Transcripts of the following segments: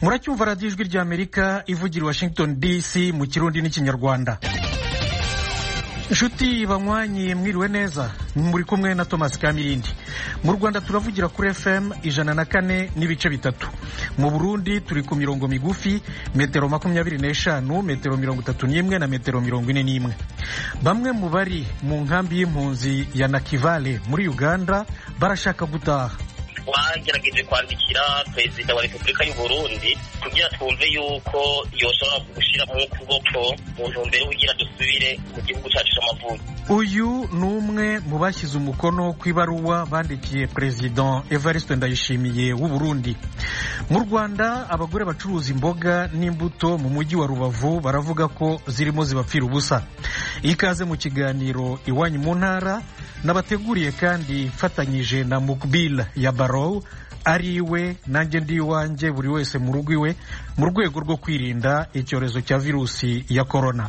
muracyumva radiyo ijwi ry'Amerika ivugira Washington DC mu kirundi n'ikinyarwanda. Inshuti banywanyi mwiriwe neza, muri kumwe na Thomas Kamirindi. Mu Rwanda turavugira kuri FM 104.3. Mu Burundi turi ku mirongo migufi metero 25, metero 31 na metero 41. Bamwe mu bari mu nkambi y'impunzi ya Nakivale muri Uganda barashaka gutaha. Twagerageje kwandikira Perezida wa Repubulika y'u Burundi kugira twumve yuko yoshobora gushira mu kuboko mu ntumbero kugira dusubire mu gihugu cyacu c'amavuko. Uyu numwe mu bashyize umukono ku ibaruwa bandikiye President Evariste Ndayishimiye w'u Burundi. Mu Rwanda abagore bacuruza imboga n'imbuto mu mujyi wa Rubavu baravuga ko zirimo zibapfira ubusa. Ikaze mu kiganiro Iwanyu mu ntara, nabateguriye kandi fatanyije na Mukbil ya Barrow ariwe nanjye ndi iwanjye buri wese mu rugo iwe mu rwego rwo kwirinda icyorezo cya virusi ya corona.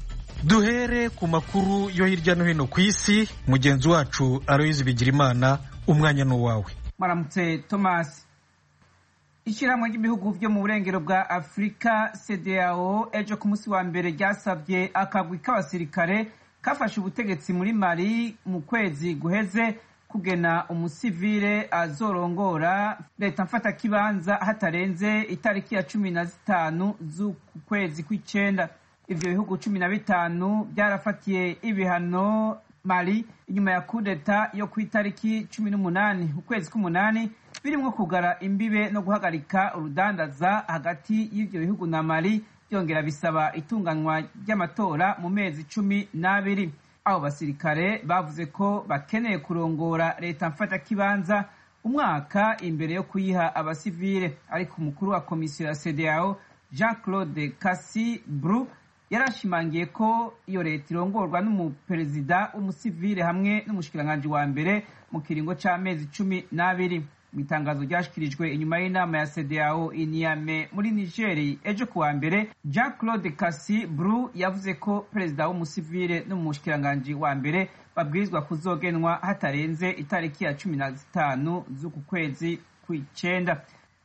Duhere ku makuru yo hirya no hino ku isi. Mugenzi wacu Aloyizi Bigirimana, umwanya no wawe. Maramutse Thomas. Ishyirahamwe ry'ibihugu byo mu burengero bwa Afrika CEDEAO ejo ku munsi wa mbere ryasabye akagwi k'abasirikare kafashe ubutegetsi muri Mali mu kwezi guheze kugena umusivile azorongora leta mfata kibanza hatarenze itariki ya 15 z'uku kwezi kw'icenda. Ivyo bihugu 15 byarafatiye ibihano Mali inyuma ya kudeta yo ku itariki 18 ukwezi k'umunani, birimwo kugara imbibe no guhagarika urudandaza hagati y'ivyo bihugu na Mali, byongera bisaba itunganywa ry'amatora mu mezi 12. Abo basirikare bavuze ko bakeneye kurongora leta mfata kibanza umwaka imbere yo kuyiha abasivile, ariko umukuru wa komisiyo ya CEDEAO Jean-Claude Kassi-Brou yarashimangiye ko iyo leta irongorwa n'umuperezida w'umusivile hamwe n'umushikiranganji wa mbere mu kiringo c'amezi 12. Mu itangazo ryashikirijwe inyuma y'inama ya CEDEAO i Niamey muri Niger ejo kuwa mbere, Jean-Claude Kassi-Brou yavuze ko perezida w'umusivile n'umushikiranganji wa mbere babwirizwa kuzogenwa hatarenze itariki ya 15 z'uku kwezi kw'icenda.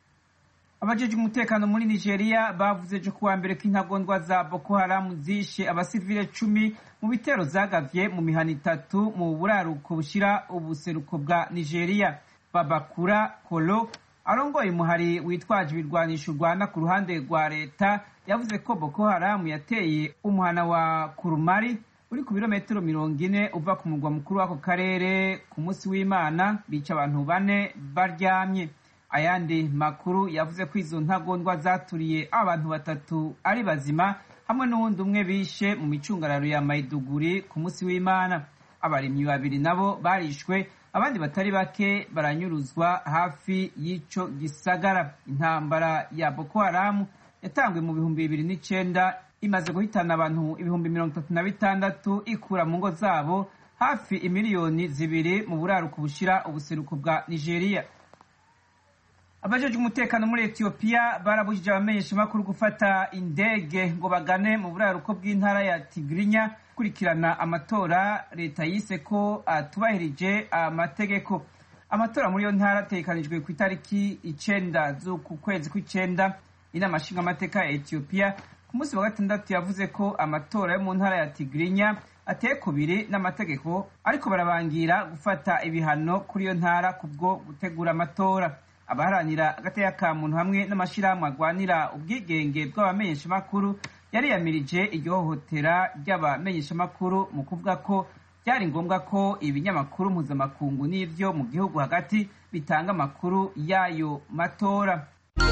Abajeje umutekano muri Nigeria bavuze ejo kuwa mbere ko intagondwa za Boko Haram zishe abasivile 10 mu bitero zagavye mu mihana 3 mu buraruko bushira ubuseruko bwa Nigeria. Babakura Kolo arongoye umuhari witwaje ibirwanisho urwana ku ruhande rwa leta yavuze ko Boko Haram yateye umuhana wa Kurumari uri ku birometero 40 uva ku mugwa mukuru w'ako karere ku munsi w'Imana, bica abantu 4 baryamye. Ayandi makuru yavuze ko izo ntagondwa zaturiye abantu 3 ari bazima hamwe n'uwundi umwe bishe mu micungararo ya Maiduguri ku munsi w'Imana. Abarimyi 2 nabo barishwe, abandi batari bake baranyuruzwa hafi y'ico gisagara. Intambara ya Boko Haram yatangwe mu 2009 imaze guhitana abantu 36,000 ikura mu ngo zabo hafi imiliyoni 2 mu buraruko bushira ubuseruko bwa Nigeria. Abajeje umutekano muri Ethiopia barabujije abamenyesha makuru gufata indege ngo bagane mu buraruko bw'intara ya Tigrinya kurikirana amatora leta yise ko atubahirije amategeko. Amatora muri yo ntara ategekanijwe ku itariki 9 z'uku kwezi kw'icenda. Inama nshingamateka ya Ethiopia ku munsi wa gatandatu yavuze ko amatora yo mu ntara ya Tigrinya ateye kubiri n'amategeko, ariko barabangira gufata ibihano kuri yo ntara kubwo gutegura amatora. Abaharanira agateka ka muntu hamwe n'amashirahamwe agwanira ubwigenge bw'abamenyesha makuru yariyamirije igihohotera ry'abamenyesha makuru mu kuvuga ko byari ngombwa ko ibinyamakuru mpuzamakungu n'ivyo mu gihugu hagati bitanga amakuru y'ayo matora.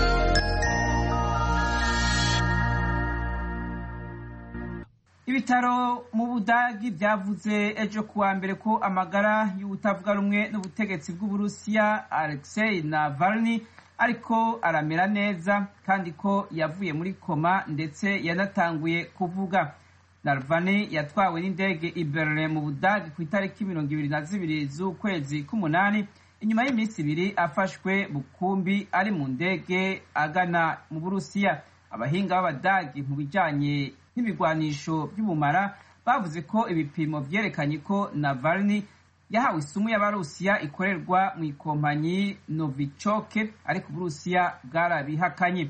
Ibitaro mu Budagi byavuze ejo kuwa mbere ko amagara y'ubutavuga rumwe n'ubutegetsi bw'Uburusiya Alexei Navalny ariko aramera neza kandi ko yavuye muri koma ndetse yanatanguye kuvuga. Navalny yatwawe n'indege i Berlin mu Budagi ku itariki 22 z'ukwezi k'umunani inyuma y'iminsi 2 afashwe bukumbi ari mu ndege agana mu Burusiya. Abahinga b'Abadagi mu bijanye n'ibigwanisho by'ubumara bavuze ko ibipimo vyerekanye ko Navalny yahawe isumu y'Abarusiya ikorerwa mu ikompanyi Novichok, ariko Uburusiya bwarabihakanye.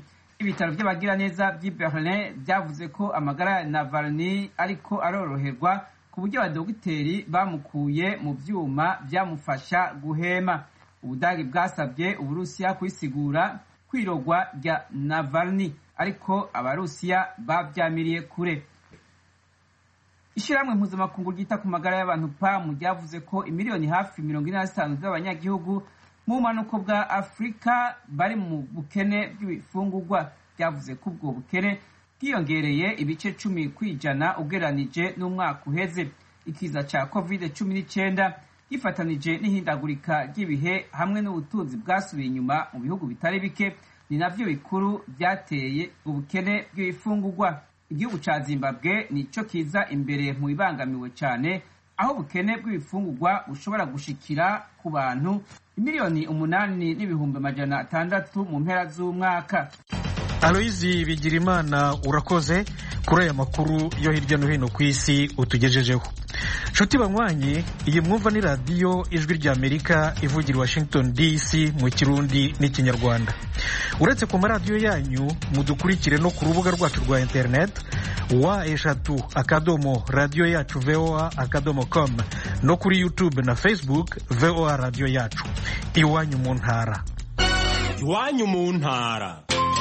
ibitaro by'abagiraneza by'i Berlin byavuze ko amagara ya Navalny ariko aroroherwa ku buryo abadogiteri bamukuye mu vyuma byamufasha guhema. Ubudagi bwasabye Uburusiya kwisigura kwirogwa rya Navalny, ariko Abarusiya bavyamiriye kure. Ishyirahamwe mpuzamakungu ryita ku magara y'abantu PAM ryavuze ko imiliyoni hafi 45 z'abanyagihugu mu bumanuko bwa Afurika bari mu bukene bw'ibifungurwa. Ryavuze ko ubwo bukene bwiyongereye ibice 10% ugereranije n'umwaka uheze. Ikiza ca COVID-19 gifatanije n'ihindagurika ry'ibihe hamwe n'ubutunzi bwasubiye inyuma mu bihugu bitari bike ni navyo bikuru byateye ubukene bw'ibifungurwa. Igihugu ca Zimbabwe nico kiza imbere mu bibangamiwe cyane, aho ubukene bw'ibifungurwa bushobora gushikira ku bantu imiliyoni 8,600,000 mu mpera z'umwaka. Aloyizi Bigirimana, urakoze kuri aya makuru yo hirya no hino ku isi utugejejeho. Nshuti banywanyi, iyi mwumva ni radiyo Ijwi ry'Amerika ivugira Washington DC mu Kirundi n'Ikinyarwanda. Uretse ku maradiyo yanyu, mudukurikire no ku rubuga rwacu rwa internet wa@radio-yacu-voa.com no kuri YouTube na Facebook VOA Radio Yacu. Iwanyu mu ntara. Iwanyu mu ntara.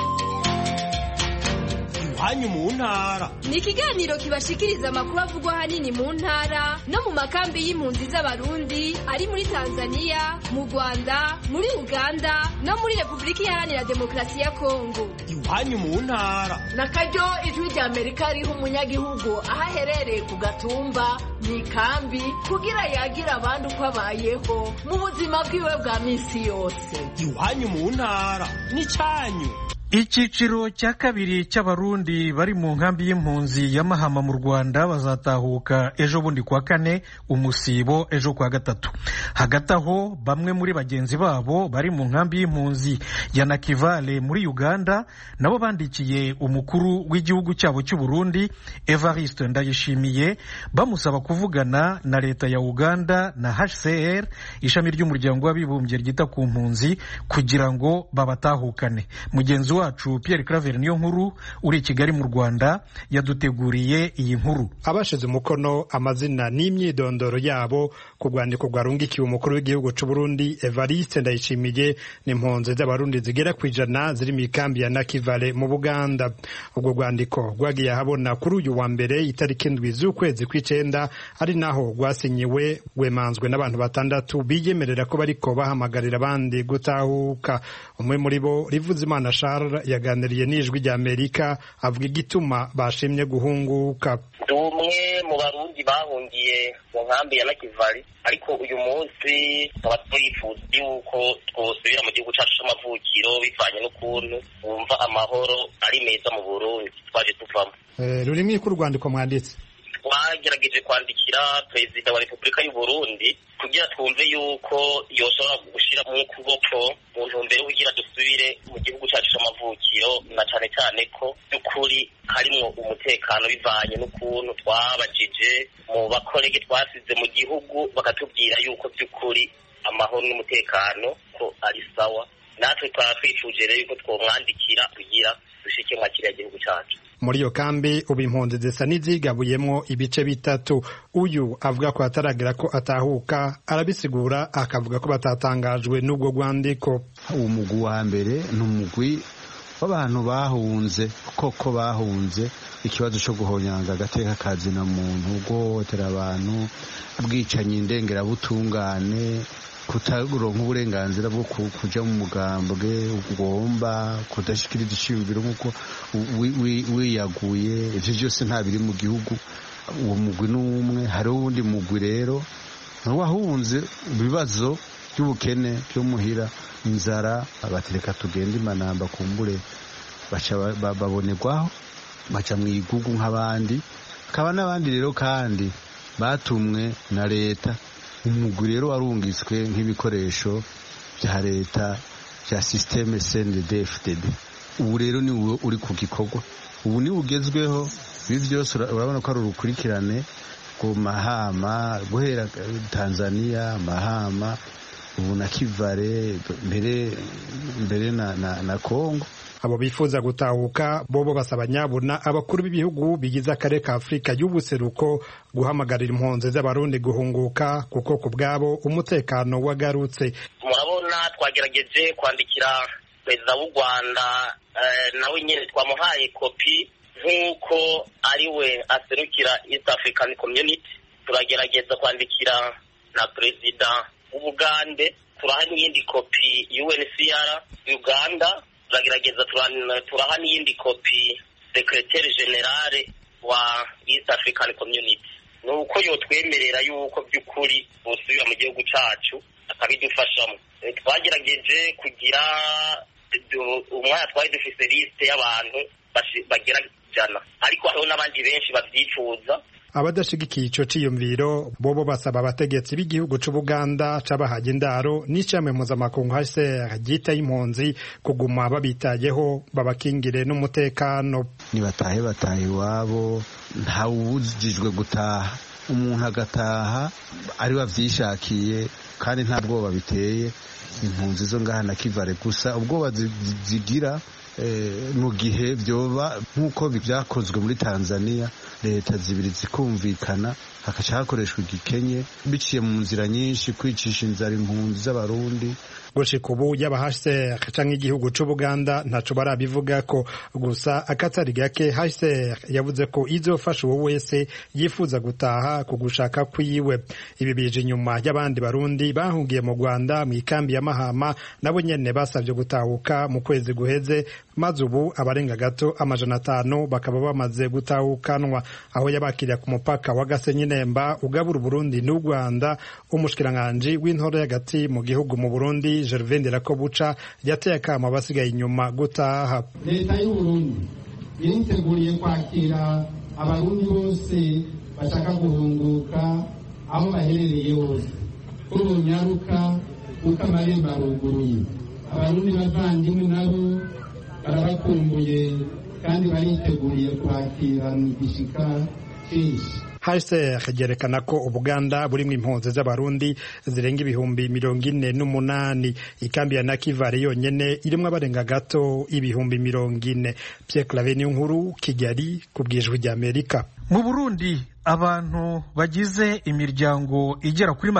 Iwanyu mu ntara ni ikiganiro kibashikiriza amakuru avugwa hanini mu ntara no mu makambi y'impunzi z'Abarundi ari muri Tanzania, mu Rwanda, muri Uganda no muri Repubulika Iharanira Demokarasi ya Kongo. Iwanyu mu ntara na karyo Ijwi ry'Amerika riha umunyagihugu aho aherereye ku gatumba mu ikambi kugira yagira abandi uko abayeho mu buzima bwiwe bwa misi yose. Iwanyu mu ntara ni cyanyu. Icyiciro cya kabiri cy'Abarundi bari mu nkambi y'impunzi ya Mahama mu Rwanda bazatahuka ejo bundi kwa kane, umusibo ejo kwa gatatu. Hagati aho bamwe muri bagenzi babo bari mu nkambi y'impunzi ya Nakivale muri Uganda nabo bandikiye umukuru w'igihugu cyabo cy'u Burundi Evariste Ndayishimiye bamusaba kuvugana na leta ya Uganda na HCR, ishami ry'umuryango w'abibumbye ryita ku mpunzi, kugira ngo babatahukane. Mugenzi wacu Pierre Claver niyo nkuru uri Kigali mu Rwanda yaduteguriye iyi nkuru. Abashize umukono amazina n'imyidondoro yabo ku rwandiko rwarungikiwe umukuru w'igihugu cy'u Burundi Evariste Ndayishimiye n'impunzi z'Abarundi zigera ku 100 ziri mu kambi ya Nakivale mu Buganda. Ubwo rwandiko rwagiye habona kuri uyu wa mbere itariki 7 z'ukwezi kw'icenda, ari naho rwasinyiwe rwemanzwe n'abantu 6 biyemerera ko bariko bahamagarira abandi gutahuka. Umwe muri bo Rivuzimana Charles yaganiriye n'Ijwi ry'Amerika avuga igituma bashimye guhunguka. Umwe mu Barundi bahungiye mu nkambi ya Nakivale, ariko uyu munsi tukaba twifuza yuko twosubira mu gihugu cyacu c'amavukiro bivanye n'ukuntu wumva amahoro ari meza mu Burundi twaje tuvamo. Rurimwe ku rwandiko mwanditse twagerageje kwandikira Perezida wa Repubulika y'u Burundi kugira twumve yuko yoshobora gushira mu kuboko mu ntumbero kugira dusubire mu gihugu cyacu c'amavukiro, na cane cyane ko by'ukuri harimwo umutekano bivanye n'ukuntu twabajije mu bakorege twasize mu gihugu bakatubwira yuko by'ukuri amahoro n'umutekano ko ari sawa. Natwe twafifuje rero yuko twomwandikira kugira dushike mu kiriya gihugu cyacu. Muri iyo kambi ubu impunzi zisa n'izigabuyemo ibice bitatu. Uyu avuga ko ataragira ko atahuka, arabisigura akavuga ko batatangajwe n'ubwo rwandiko. Umugwi wa mbere n'umugwi w'abantu bahunze, koko bahunze ikibazo cyo guhonyanga agateka kazina muntu, guhohotera abantu, ubwicanyi ndengerabutungane, kutaronka uburenganzira bwo kuja mu mugambwe ugomba, kudashikiriza ishingiro nk'uko wiyaguye. Ivyo byose nta biri mu gihugu. Uwo mugwi n'umwe. Hari uwundi mugwi rero wahunze ibibazo by'ubukene byo muhira, inzara, abatereka tugenda imanamba kumbure baca babonerwaho baca mu igugu nk'abandi. Kaba n'abandi rero kandi batumwe na leta. Umugwi rero warungitswe nk'ibikoresho bya leta bya systeme CNDD-FDD. Ubu rero ni uri ku gikorwa, ubu ni ugezweho. Ibi byose urabona ko ari urukurikirane ku Mahama, guhera Tanzania, Mahama, ubu na Kivale, mbere na Kongo. abo bifuza gutahuka bobo basaba nyabuna abakuru b'ibihugu bigize akarere ka Afurika y'ubuseruko guhamagarira impunzi z'abarundi guhunguka kuko ku bwabo umutekano wagarutse. Murabona twagerageje kwandikira perezida w'u Rwanda nawe nyine twamuhaye kopi nk'uko ari we aserukira East African Community. Turagerageza kwandikira na perezida w'Ubugande, turaha n'iyindi kopi UNHCR Uganda, turagerageza turaha n'iyindi kopi Secretary General wa East African Community. Nuko yotwemerera yuko by'ukuri busubira mu gihugu cacu akabidufashamo. Twagerageje kugira umwanya twari dufise liste y'abantu bagera jana, ariko hariho n'abandi benshi bavyifuza. Abadashigikiye ico ciyumviro bobo basaba abategetsi b'igihugu c'Ubuganda cabahaye indaro n'icamwe mpuzamakungu HCR gita y'impunzi kuguma babitayeho babakingire n'umutekano. Nibatahe iwabo, ntawubujijwe gutaha, umuntu agataha ari wavyishakiye kandi nta bwoba biteye. Impunzi zo ngaha na Kivale gusa ubwoba zigira mu gihe byoba nk'uko byakozwe muri Tanzania, leta zibiri zikumvikana hakaca hakoreshwa igikenye biciye mu nzira nyinshi kwicisha inzara impunzi z'abarundi. Gushika ubu y'abahase canke igihugu c'Ubuganda ntaco barabivuga ko, gusa akatari gake HCR yavuze ko izofasha uwo wese yifuza gutaha ku gushaka kwiwe. Ibi bije inyuma y'abandi barundi bahungiye mu Rwanda mu ikambi ya Mahama nabo nyene basavye gutahuka mu kwezi guheze, maze ubu abarenga gato 500 bakaba bamaze gutahukanwa. Aho yabakiriye ku mupaka wa Gasenyi Nemba ugabura Burundi n'u Rwanda, umushikiranganje w'intore y'agati mu gihugu mu Burundi Gervais Ndirakobuca yateye akamo abasigaye inyuma gutaha. Leta y'u Burundi iriteguriye kwakira abarundi bose bashaka guhunguka aho baherereye hose. Urunyaruka uko amarembo aruguruye. Abarundi bavandimwe nabo barabakumbuye kandi bariteguriye kwakira igishika cyinshi. HCR yerekana ko Ubuganda burimwe impunzi z'abarundi zirenga 48,000. Ikambi ya Nakivale yonyene irimwe abarenga gato 40,000. Pierre Claver Nkuru, Kigali, kubwijwe rya Amerika. Mu Burundi abantu bagize imiryango igera kuri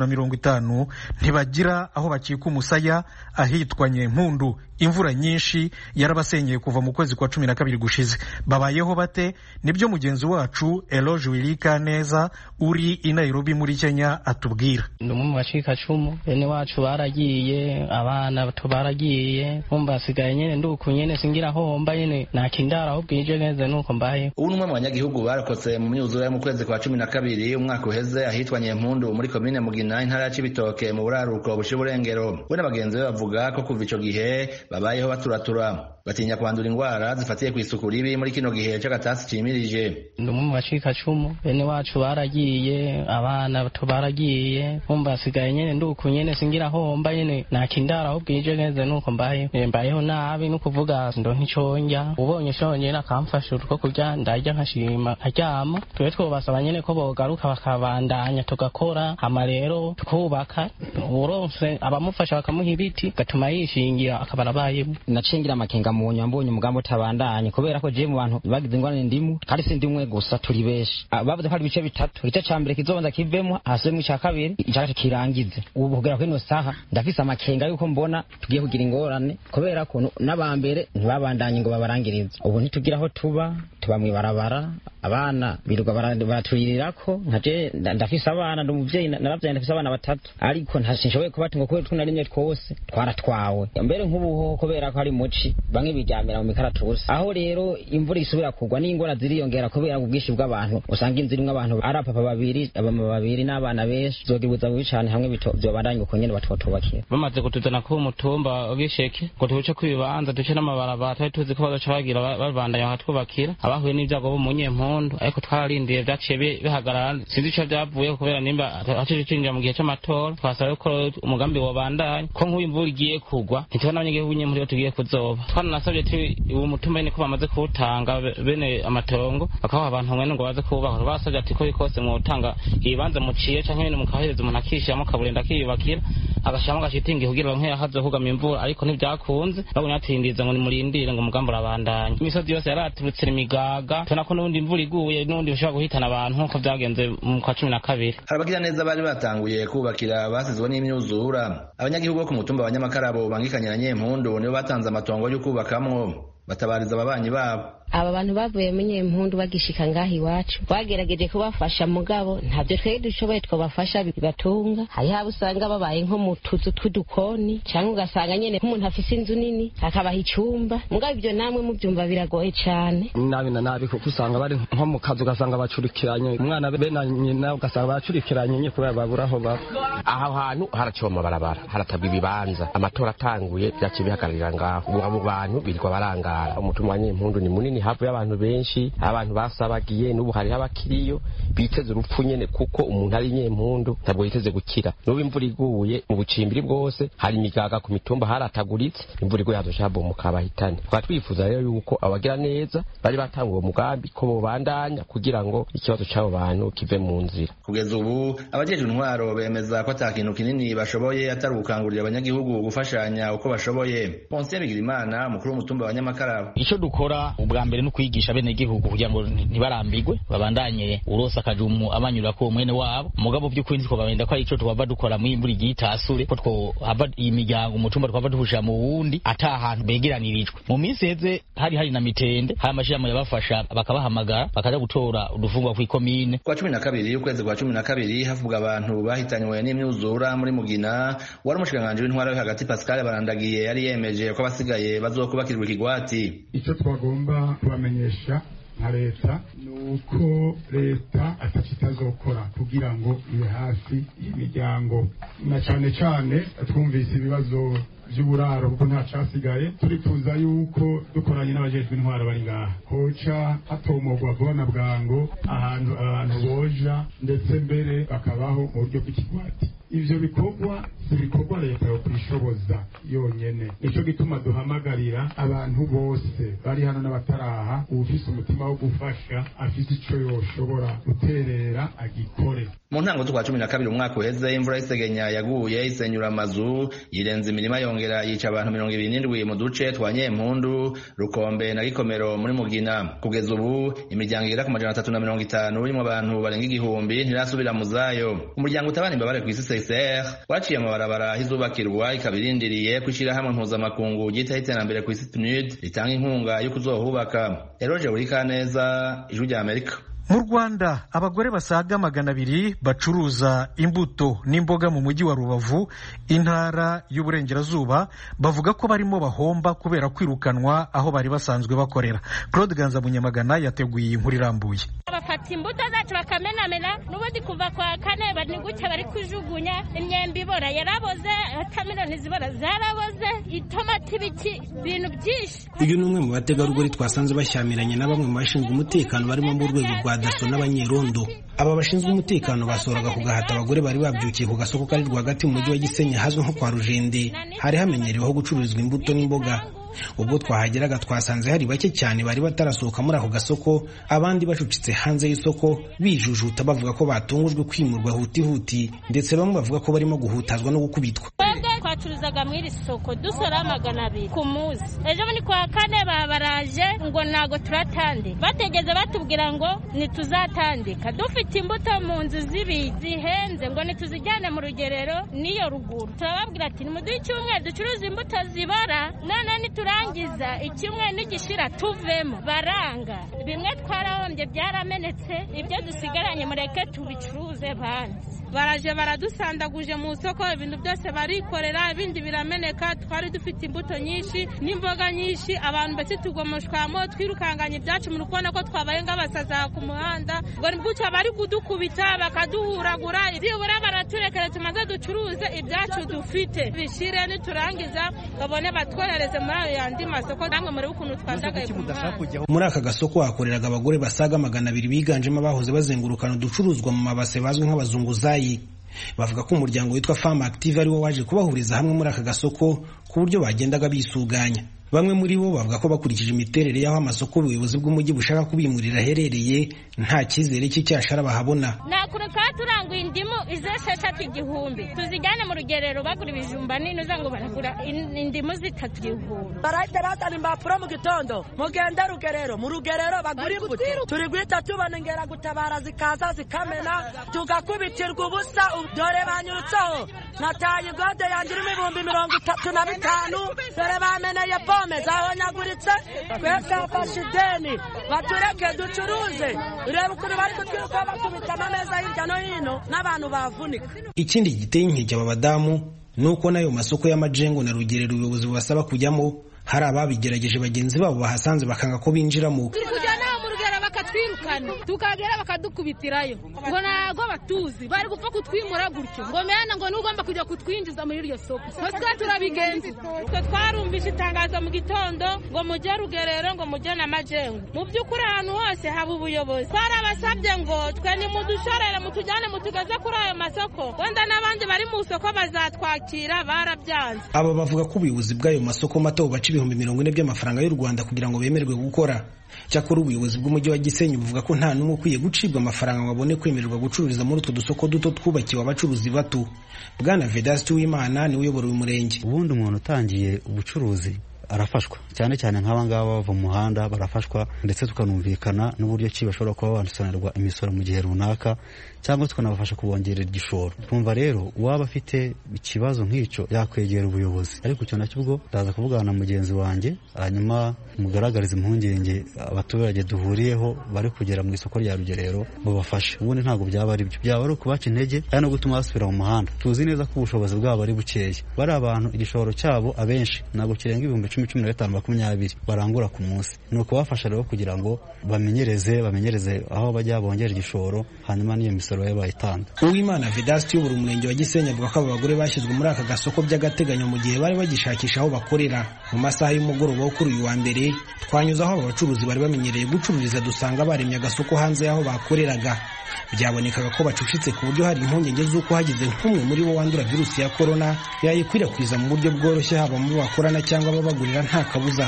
350 ntibagira aho bakika umusaya ahitwa Nyempundu. Imvura nyinshi yarabasenyeye kuva mu kwezi kwa 12 gushize. Babayeho bate? Nibyo mugenzi wacu Eloge Wilika neza uri i Nairobi muri Kenya atubwira. Ndumwe mu bacika cumu, bene wacu baragiye, abana bato baragiye, umba sigaye nyene nduko nyene singira homba nyene nakindara aho bwije neza nuko mbaye. Ubu numwe mu banyagihugu barakotse mu myuzure mu kwezi kwa 12 umwaka uheze ahitwa Nyempundu muri komine Mugina intara ya Cibitoke mu buraruko bushiburengero. We n'abagenzi be bavuga ko kuva ico gihe babayeho baturatura, batinya kwandura ingwara zifatiye kw'isuku ribi muri kino gihe c'agatasi cimirije. Ndumwe mu bacika cumu, bene wacu baragiye, abana bato baragiye, umba sigaye nyene nduko nyene singira homba nyene nakindara aho bwije neza nuko mbaye. Mbayeho nabi no kuvuga ndo nticonja, ubonye shonye nakamfasha utwo kurya ndarya nkashima aryama. Twe twobasaba nyene ko bogaruka bakabandanya tugakora hama rero tukubaka, uronse abamufasha bakamuha ibiti gatuma yishingira akabarabaye. Nacingira amakenga mu nyambonye umugambo tabandanye kubera ko je mu bantu bagize ingwane ndimu kandi sindimwe gusa turi beshi. Bavuze ko ari bice bitatu, igice cambere kizonza kivemo hasemo ica kabiri icaje kirangize. Ubu kugera kuri no saha ndafise amakenga yuko mbona tugiye kugira ingorane kubera ko nabambere ntibabandanye ngo babarangirize. Ubu ntitugiraho tuba mwibarabara, abana biruga baratuyirirako. Nkaje ndafise abana ndumuvyeyi naravye ndafise abana batatu, ariko ntashoboye kubati ngo kubera tunarimye twose twaratwawe. Mbere nk'ubuho kubera ko ari muci bamwe bijyamira mu mikaratusi. Aho rero imvura isubira kugwa n'ingora ziriyongera kubera ubwishi bw'abantu, usanga inzirimwe abantu ari papa babiri, abama babiri n'abana benshi zogibuza mu bicane hamwe byo bandanye uko nyene batotubakira. Bamaze kutuzana ku mutumba w'Isheke ngo tuce kwibanza duce n'amabarabara twari tuzi ko bazacagira babandanya hatwubakira. Abahuye n'ibyago bo mu Nyempundu ariko twararindiye byaciye bihagarara, sinzi ico byavuye kubera nimba haciye cinjira mu gihe c'amatora. Twasaba ko umugambi wabandanya ko nk'uyu imvura igiye kugwa ntitubona abanyagihugu Nyempundu tugiye kuzoba. Twanasabye ati uwo mutumba ni ko bamaze kuwutanga bene amatongo bakaho abantu mwene ngo baze kubaho. Basabye ati ko bikose mu utanga ibanza muciye canke bene mukahereza umuntu akishira mu kaburenda kiyubakira agashiramo agashitingi kugira ngo haze kugama imvura ariko ntibyakunze babonye atindiza ngo nimurindire ngo umugambi urabandanya imisozi yose yaraturutse imigaga tubona ko n'ubundi imvura iguye n'ubundi bishobora guhitana abantu nk'uko byagenze mu kwa 12 hari abagira neza bari batanguye kubakira basizwe n'imyuzura abanyagihugu bo ku mutumba wa Nyamakara bangikanye na Nyempundu nibo batanze amatongo yo kubakamwo batabariza ababanyi babo. Aba bantu bavuye mu Nyempundu bagishika ngahi iwacu bagerageje kubafasha mugabo ntabyo twari dushoboye twabafasha bibatunga hari haba usanga babaye nko mu tuzu tw'udukoni cyangwa ugasanga nyene nk'umuntu afise inzu nini akabaha icumba mugabo ibyo namwe mu byumba biragoye cyane nabi na nabi kuko usanga bari nko mu kazu ugasanga bacurikiranye umwana be na nyina ugasanga bacurikiranye nye kubera baburaho baba aho hantu haracoma barabara haratabwa ibibanza amatora atanguye byakibihagarira ngaho abo bantu birirwa barangara umutumwa wa Nyempundu ni munini hafu y'abantu benshi abantu basabagiye n'ubu hari abakiriyo biteze urupfu nyene kuko umuntu ari Nyempundu ntabwo yiteze gukira n'ubu imvura iguye mu bucimbiri bwose hari imigaga ku mitumba harataguritse imvura iguye hazoshabo mukabahitane twatwifuza rero yuko abagira neza bari batanguye umugambi ko bobandanya kugira ngo ikibazo cy'abo bantu kive mu nzira. Kugeza ubu abajejwe intwaro bemeza ko atakintu kinini bashoboye atari gukangurira abanyagihugu gufashanya uko bashoboye. Ponsier Bigirimana mukuru w'umutumba wa Nyamakara ico dukora ubwa mbere no kwigisha bene gihugu kugira ngo ntibarambigwe babandanye urosa kajumu abanyura ko mwene wabo mugabo by'ukuri ndiko babenda ko ico twava dukora mu imburi gitasure ko two haba imiryango umutumba twava duhusha mu wundi ata ahantu begeranirijwe mu minsi heze hari na mitende hari amashiramo yabafasha bakabahamagara bakaja gutora udufungwa ku komine kwa 12 ukwezi kwa 12 havuga abantu bahitanywe n'imyuzura muri Mugina wari umushikanganje w'intwara yo hagati Pascal Barandagiye yari yemeje ko abasigaye bazokubakirwa ikigwati. Icyo twagomba kubamenyesha nka leta nuko leta atacitazokora kugira ngo ibe hafi y'imiryango na cyane twumvise ibibazo by'uburaro kuko nta cyasigaye turifuza yuko dukoranye n'abajejwe intwara bari ngaha hoca hatomogwa vuba na bwango ahantu abantu boja ndetse mbere bakabaho mu buryo bw'ikigwati. Ivyo bikorwa si bikorwa leta yo kwishoboza yonyene nico gituma duhamagarira abantu bose bari hano n'abataraha ufise umutima wo gufasha afise ico yoshobora guterera agikore. Mu ntango z'ukwa 12 umwaka uheze imvura y'isegenya yaguye isenyura amazu yirenze imirima yongera yica abantu 27 mu duce twa Nyempundu Rukombe na Gikomero muri Mugina. Kugeza ubu imiryango igera ku 350 urimo abantu barenga igihumbi ntirasubira mu zayo. Umuryango utabana imbabare ku isi waciye amabarabara hizubakirwa ikabirindiriye kwishira hamwe mpuzamakungu gita iterambere ku isi PNUD ritanga inkunga yo kuzohubaka. Eroje Burikaneza, Ijwi rya Amerika. Mu Rwanda abagore basaga 200 bacuruza imbuto n'imboga mu mujyi wa Rubavu intara y'Uburengerazuba bavuga ko barimo bahomba kubera kwirukanwa aho bari basanzwe bakorera. Claude Ganza Munyamagana yateguye inkuru irambuye. Bafata imbuto zacu bakamenamena n'ubundi kuva kwa kane bari gutya bari kujugunya imyembe ibora yaraboze watermelon zibora zaraboze itomati biki bintu byinshi. Uyu ni umwe mu bategarugori twasanze bashyamiranye na bamwe mu bashinzwe umutekano barimo mu rwego rwa daso n'abanyerondo. Aba bashinzwe umutekano basoraga kugahata abagore bari babyukiye ku gasoko kari rwagati mu mujyi wa Gisenyi hazwi nko kwa Rujende hari hamenyereweho gucururizwa imbuto n'imboga. Ubwo twahageraga twasanze hari bake cyane bari batarasohoka muri ako gasoko abandi bacucitse hanze y'isoko bijujuta bavuga ko batungujwe kwimurwa huti ndetse bamwe bavuga ko barimo guhutazwa no gukubitwa. Twacuruzaga muri soko dusora 200 ku munsi. Ejo ni kwa kane babaraje ngo nago turatande bategeze batubwira ngo nituzatandika dufite imbuto mu nzu zihenze ngo nituzijyane mu rugerero niyo ruguru. Turababwira ati muduhe icyumwe ducuruza imbuto zibara none turangiza icyumwe n'igishira tuvemo baranga bimwe twarahombye byaramenetse ibyo dusigaranye mureke tubicuruze banze. Baraje baradusandaguje mu soko ibintu byose barikorera ibindi birameneka twari dufite imbuto nyinshi n'imboga nyinshi abantu bake tugomoshwamo twirukanganye ibyacu mu rukona ko twabaye ng'abasaza ku muhanda ngo nibutya bari kudukubita bakaduhuragura ibibura baraturekera tumaze ducuruze ibyacu dufite bishire niturangiza babone batwohereze muri ayo yandi masoko namwe muri ukuntu twandagaye ku muhanda. Muri aka gasoko hakoreraga abagore basaga 200 biganjemo abahoze bazengurukana uducuruzwa mu mabase bazwi nk'abazunguzayi. Bavuga ko umuryango witwa Femme Active ari wo waje kubahuriza hamwe muri aka gasoko ku buryo bagendaga bisuganya. Bamwe muri bo bavuga ko bakurikije imiterere y'aho amasoko ubuyobozi bw'umujyi bushaka kubimurira aherereye nta cyizere cy'icyashara bahabona. Nakuruka turanguye indimu izesheshatu igihumbi tuzijyane mu rugerero bagura ibijumba nini uzango baragura indimu zitatu igihumbi. Barahita batana impapuro mu gitondo mugende rugerero mu rugerero bagura imbuto turi guhita tubona ingera gutabara zikaza zikamena tugakubitirwa ubusa. Dore banyurutseho nataye igode yanjye irimo 35,000 dore bameneye pome zahonyaguritse twese afashe ideni batureke ducuruze urebe ukuntu bari kutwiruka bakubita amameza hirya no hino n'abantu bavunika. Ikindi giteye inkeke aba badamu nuko nayo masoko y'amajengo na rugerero ubuyobozi bubasaba kujyamo hari ababigerageje bagenzi babo bahasanze bakanga ko binjiramo. Twirukana tukagera bakadukubitirayo ngo nago batuzi bari gupfa kutwimura gutyo ngo mena ngo nugomba kujya kutwinjiza muri iryo soko twe turabigenzi. Twe twarumbisha itangazo mu gitondo ngo mujye rugerero ngo mujye na majengo. Mu by'ukuri ahantu hose haba ubuyobozi twarabasabye ngo twe ni mudushorere mutujyane mutugeze kuri ayo masoko wenda n'abandi bari mu soko bazatwakira barabyanze. Aba bavuga ko ubuyobozi bw'ayo masoko mato baca 40,000 by'amafaranga y'u Rwanda kugira ngo bemererwe gukora. Cyakora ubuyobozi bw'umujyi wa Gisenyi buvuga ko nta n'umwe ukwiye gucibwa amafaranga ngo abone kwemererwa gucururiza muri utwo dusoko duto twubakiwe abacuruzi bato. Bwana Vedaste Uwimana ni uyobora uyu murenge. Ubundi umuntu utangiye ubucuruzi arafashwa cyane cyane nk'aba ngaba bava mu muhanda barafashwa ndetse tukanumvikana n'uburyo ki bashobora kuba bandusanirwa imisoro mu gihe runaka cyangwa tukanabafasha kubongerera igishoro. Twumva rero uwaba afite ikibazo nk'icyo yakwegera ubuyobozi, ariko icyo nacyo ubwo ndaza kuvugana na mugenzi wanjye hanyuma mugaragariza impungenge abaturage duhuriyeho bari kugera mu isoko rya rugerero babafashe. Ubundi ntabwo byaba ari byo, byaba ari ukubaca intege no gutuma basubira mu muhanda. Tuzi neza ko ubushobozi bwabo ari bukeya, bari abantu igishoro cyabo abenshi ntabwo kirenga 10,15-20 barangura ku munsi. Ni ukubafasha rero kugira ngo bamenyereze aho bajya bongera igishoro hanyuma n'iyo misoro ye bayitanga. Uwimana Vedaste uyobora umurenge wa Gisenyi avuga ko abagore bashyizwe muri aka gasoko by'agateganyo mu gihe bari bagishakisha aho bakorera. Mu masaha y'umugoroba wo kuri uyu wa mbere twanyuze aho abacuruzi bari bamenyereye gucururiza dusanga baremye agasoko hanze y'aho bakoreraga. Byabonekaga ko bacucitse ku buryo hari impungenge z'uko hagize nk'umwe muri bo wandura virusi ya corona yayikwirakwiza mu buryo bworoshye haba mu bakorana cyangwa babagurira nta kabuza.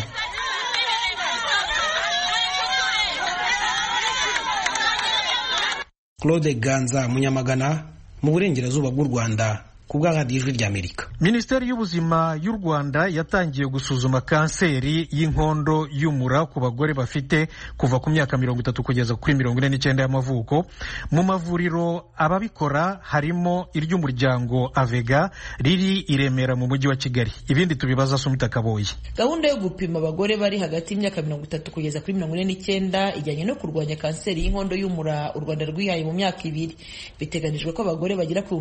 Claude Ganza Munyamagana mu burengerazuba bw'u Rwanda ku bw'Ijwi ry'Amerika. Minisiteri y'Ubuzima y'u Rwanda yatangiye gusuzuma kanseri y'inkondo y'umura ku bagore bafite kuva ku myaka 30 kugeza kuri 49 y'amavuko. Mu mavuriro ababikora harimo iry'umuryango Avega riri i Remera mu mujyi wa Kigali. Ibindi tubibaza Sumita Kaboyi. Gahunda yo gupima abagore bari hagati y'imyaka 30 kugeza kuri 49 ijyanye no kurwanya kanseri y'inkondo y'umura u Rwanda rwihaye mu myaka 2. Biteganijwe ko abagore bagera ku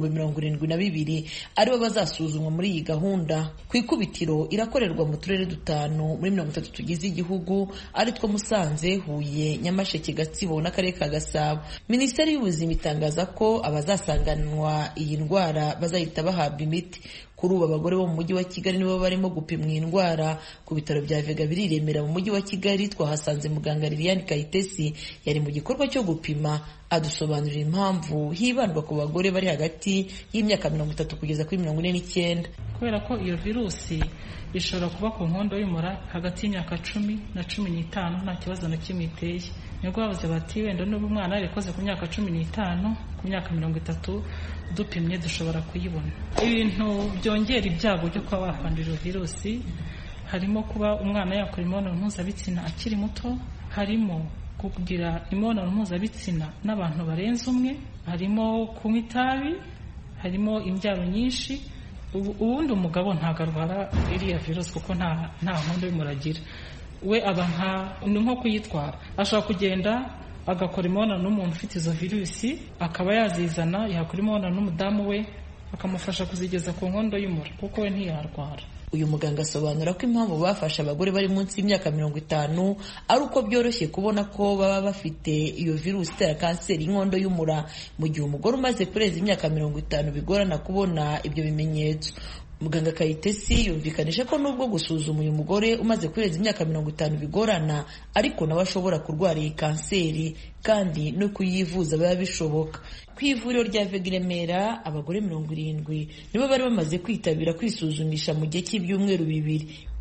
72 aribo bazasuzumwa muri iyi gahunda. Ku ikubitiro irakorerwa mu turere 5 muri 30 tugize igihugu ari two Musanze, Huye, Nyamasheke, Gatsibo n'akarere ka Gasabo. Minisiteri y'Ubuzima itangaza ko abazasanganwa iyi ndwara bazahita bahabwa imiti. Kuri ubu abagore bo mu mujyi wa Kigali nibo barimo gupimwa indwara ku bitaro bya Vega biri i Remera mu mujyi wa Kigali. Twahasanze muganga Liliane Kayitesi yari mu gikorwa cyo gupima, adusobanurira impamvu hibandwa ku bagore bari hagati y'imyaka 30 kugeza kuri 49. Kubera ko iyo virusi ishobora kuba ku nkondo y'umura hagati y'imyaka 10 na 15 nta kibazo na kimwe iteye. Nibwo bavuze bati wenda n'ubu umwana yakoze ku myaka 15 ku myaka 30 dupimye dushobora kuyibona. Ibintu byongera ibyago byo kuba bakwandura virusi harimo kuba umwana yakora imibonano mpuzabitsina akiri muto, harimo kugira imibonano mpuzabitsina n'abantu barenze umwe, harimo kunywa itabi, harimo imbyaro nyinshi. Ubundi umugabo ntabwo arwara iriya virusi kuko nta nkondo y'umuragira. We aba nko kuyitwara, ashobora kugenda agakora imibonano n'umuntu ufite izo virusi akaba yazizana, yakora imibonano n'umudamu we akamufasha kuzigeza ku nkondo y'umura kuko we ntiyarwara. Uyu muganga asobanura ko impamvu bafasha abagore bari munsi y'imyaka 50 ari uko byoroshye kubona ko baba bafite iyo virusi itera kanseri y'inkondo y'umura, mu gihe umugore umaze kurenza imyaka 50 bigorana kubona ibyo bimenyetso. Muganga Kayitesi yumvikanisha ko nubwo gusuzuma uyu mugore umaze kurenza imyaka 50 bigorana, ariko nawe ashobora kurwara iyi kanseri kandi no kuyivuza biba bishoboka. Ku ivuriro rya Vega Remera abagore 70 nibo bari bamaze kwitabira kwisuzumisha mu gihe cy'ibyumweru 2.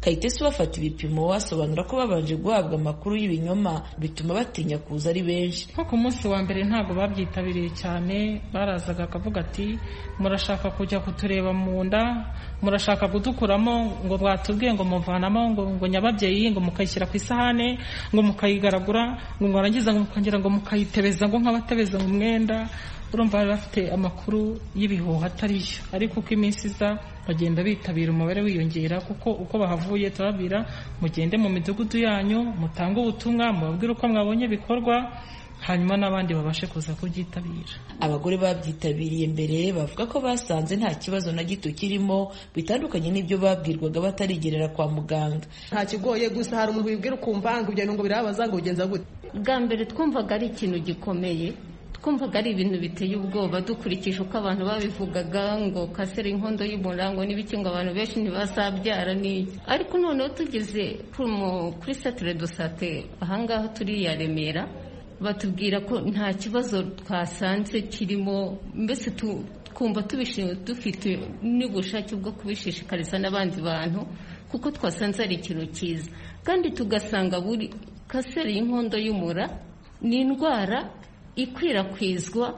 Kayitesi bafata ibipimo basobanura ko babanje guhabwa amakuru y'ibinyoma bituma batinya kuza ari benshi. Nko ku munsi wa mbere ntabwo babyitabiriye cyane, barazaga akavuga ati murashaka kujya kutureba mu nda, murashaka kudukuramo, ngo batubwiye ngo muvanamo ngo nyababyeyi, ngo mukayishyira ku isahane, ngo mukayigaragura, ngo mwarangiza ngo mukongera ngo mukayitebeza ngo nk'abatebeza mu mwenda. Urumva bari bafite amakuru y'ibihuha atariyo, ariko uko iminsi iza bagenda bitabira, umubare wiyongera, kuko uko bahavuye turababwira mugende mu midugudu yanyu mutange ubutumwa, mubabwire uko mwabonye bikorwa, hanyuma n'abandi babashe kuza kubyitabira. Abagore babyitabiriye mbere bavuga ko basanze nta kibazo na gito kirimo, bitandukanye n'ibyo babwirwaga batarigerera kwa muganga. Nta kigoye, gusa hari umuntu wibwira ukumva ngo ibyo ngo birabaza ngo ugenza gute. Bwa mbere twumvaga ari ikintu gikomeye, twumvaga ari ibintu biteye ubwoba dukurikije uko abantu babivugaga, ngo kanseri y'inkondo y'umura ngo n'ibiki, ngo abantu benshi ntibazabyara n'iki. Ariko noneho tugeze kuri Centre de Santé ahangaha turi ya Remera, batubwira ko nta kibazo twasanze kirimo, mbese twumva dufite n'ubushake bwo kubishishikariza n'abandi bantu, kuko twasanze ari ikintu cyiza. Kandi tugasanga buri kanseri y'inkondo y'umura ni indwara ikwirakwizwa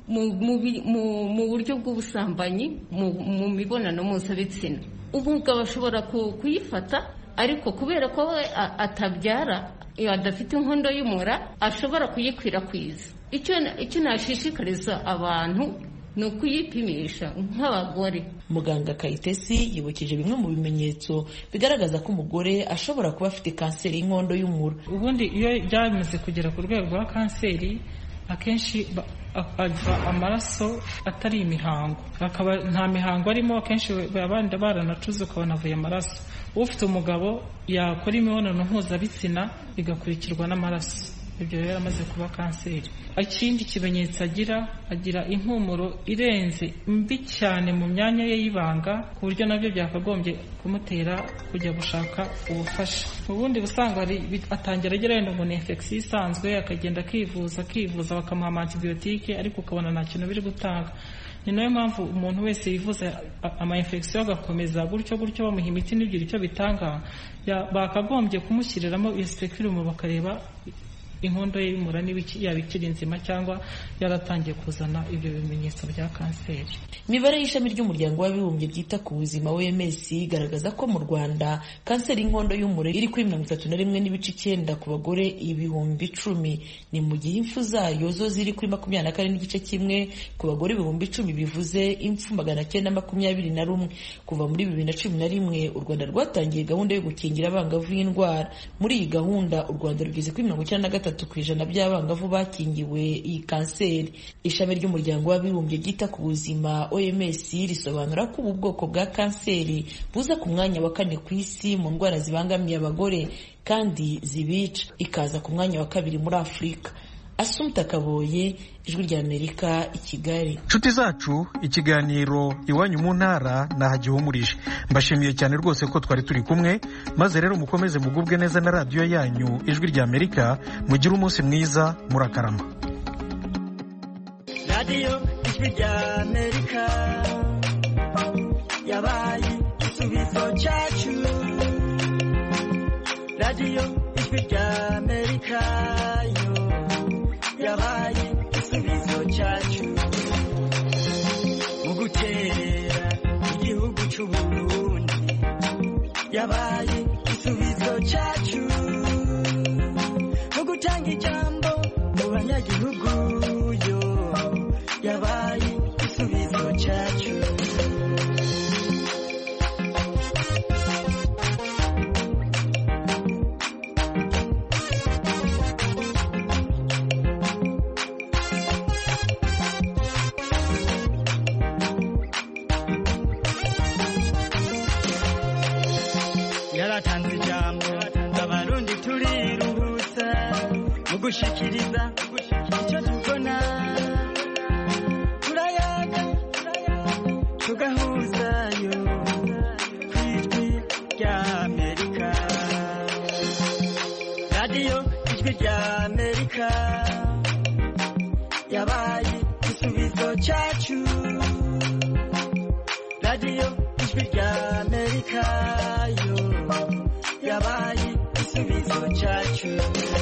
mu buryo bw'ubusambanyi, mu mibonano mpuzabitsina. Umugabo ashobora kuyifata, ariko kubera ko we atabyara, adafite inkondo y'umura, ashobora kuyikwirakwiza. Icyo nashishikariza abantu ni ukuyipimisha nk'abagore. Muganga Kayitesi yibukije bimwe mu bimenyetso bigaragaza ko umugore ashobora kuba afite kanseri y'inkondo y'umura. Ubundi iyo byamaze kugera ku rwego rwa kanseri, akenshi ava amaraso atari imihango, akaba nta mihango arimo, akenshi abandi baranacuze ukabona avuye amaraso. Ufite umugabo yakora imibonano mpuzabitsina bigakurikirwa n'amaraso, ibyo rero amaze kuba kanseri. Ikindi kimenyetso agira impumuro irenze mbi cyane mu myanya ye y'ibanga, ku buryo nabyo byakagombye kumutera kujya gushaka ubufasha. Ubundi busanga atangira agira wenda ngo ni infection isanzwe, akagenda akivuza bakamuha antibiyotike, ariko ukabona nta kintu biri gutanga. Ni nayo mpamvu umuntu wese yivuza ama infection agakomeza gutyo bamuha imiti n'ibyiri icyo bitanga, bakagombye kumushyiriramo iyo speculum bakareba inkondo y'umura yaba ikiri nzima cyangwa yaratangiye kuzana ibyo bimenyetso bya kanseri. Imibare y'ishami ry'umuryango w'abibumbye ryita ku buzima OMS igaragaza ko mu Rwanda kanseri y'inkondo y'umura iri kuri 31.9 ku bagore 10,000, ni mu gihe impfu zayo zo ziri kuri 24.1 ku bagore 10,000, bivuze impfu 921. Kuva muri 2011 u Rwanda rwatangiye gahunda yo gukingira abangavu y'indwara. Muri iyi gahunda u Rwanda rugeze kuri 93% by'abangavu bakingiwe iyi kanseri. Ishami ry'umuryango w'abibumbye ryita ku buzima OMS risobanura ko ubu bwoko bwa kanseri buza ku mwanya wa 4 ku isi mu ndwara zibangamiye abagore kandi zibica, ikaza ku mwanya wa 2 muri Afurika. Assumpta Kaboye, Ijwi rya Amerika, i Kigali. Nshuti zacu, ikiganiro Iwanyu mu Ntara nahagihumurije. Mbashimiye cyane rwose ko twari turi kumwe, maze rero mukomeze mugubwe neza na radio yanyu Ijwi rya Amerika, mugire umunsi mwiza, murakarama. Radio Ijwi rya Amerika yabaye igisubizo cyacu. Radio Ijwi rya Amerika yabaye igisubizo cyacu mu guterera igihugu cy'u Burundi, yabaye igisubizo cyacu mu gutanga ijambo mu banyagihugu, yo yabaye igisubizo cyacu. Yaratanze ijambo abarundi turiruhutsa mu gushikiriza icyo tubona, turayaga tugahuzayo ku Ijwi rya Amerika. Radio Ijwi rya Amerika yabaye igisubizo cyacu. Radio Ijwi rya Amerika yo cyacu